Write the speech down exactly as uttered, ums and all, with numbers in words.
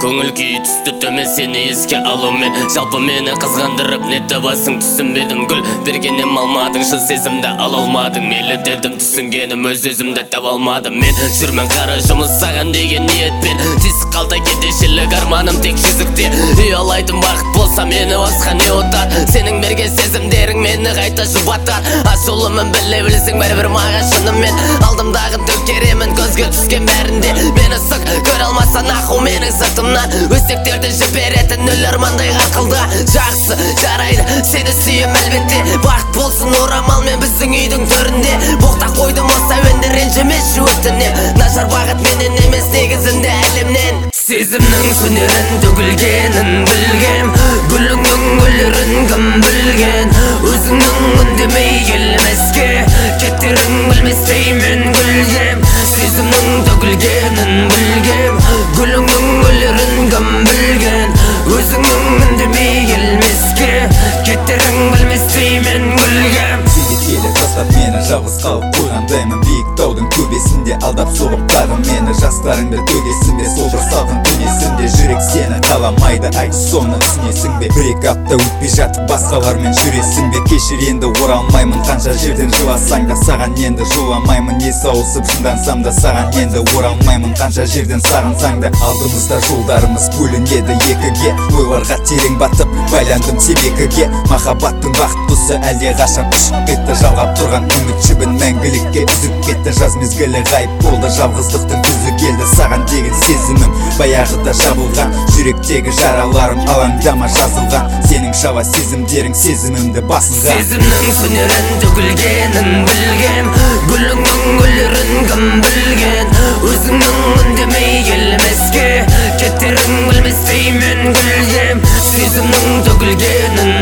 көңіл күй түсті төмен сені еске алумен. Жалпы мені қызғандырып нетті басың түсінбедім. Гүл бергенем алмадың, шын сезімді ала алмадың. Мейлі дедім түсінгенім өз өзімді таба алмадым. Мен жүрмен қара жұмыс саған деген ниетпен. Тесік қалта кетешілік арманым тек жүзікте. Ұялайтын бақыт болса мені басқа не отар. Сенің берген сезімдерің мені қайта жұбатар. Ашулымын біле білсең бәрібір маған шынымен. Алдымдағы төкеремін көзге түскен бәрінде. Мені сұқ көр алмаса нақу менің сыртымнан. Өсектерді жіберетін өл армандай ғақылда. Жақсы жарайды сені сүйем әлбетте. Бақыт болсын орамал мен біздің үйдің төрінде. Боқта қойдым осы әуенді ренжімеші өтінем. Нашар бағыт менен емес негізінде әлемнен. Сезімнің сөнерін төгілгенін білгем. Гүліңнің өлерін кім білген. Өзіңнің үндемей келмеске кеттерің білместей мен гүлгем. Сезімнің төгілгенін білгем. Гүліңнің өлерін кім білген. Өзіңнің үндемей келмеске кеттерің білместей мен гүлгем. Келе тастап мені жалғыз қалып қойғандаймын. Биік таудың төбесінде алдап соғып тағы мені. Жастарыңды төгесің бе сол бір салқын түнесінде. Жүрек сені қаламайды, айт соны түсінесің бе. Бір-екі апта өтпей жатып басқалармен жүресің бе. Кешір енді оралмаймын, қанша жерден жыласаң да саған енді жоламаймын. Ес ауысып жындансам да саған енді оралмаймын. Қанша жерден сағынсаң да алдымызда жолдарымыз бөлінеді екіге. Ойларға терең батып байландым темекіге. Махаббаттың бақыт құсы әлде қашан ұшып кетті. Жалғап тұрған үміт жібін мәңгілікке үзіп кетті. Жаз мезгілі ғайып болды, жалғыздықтың күзі келді. Саған деген сезімім баяғыда жабылған. Жүректегі жараларым алаңдама жазылған. Сенің шала сезімдерің сезімімді басынған. Сезімнің сөнерін төгілгенін білгем. Гүліңнің өлерін кім білген. Өзіңнің үндемей келмеске кеттерің білместей мен гүлгем. Сезімнің төгілгенін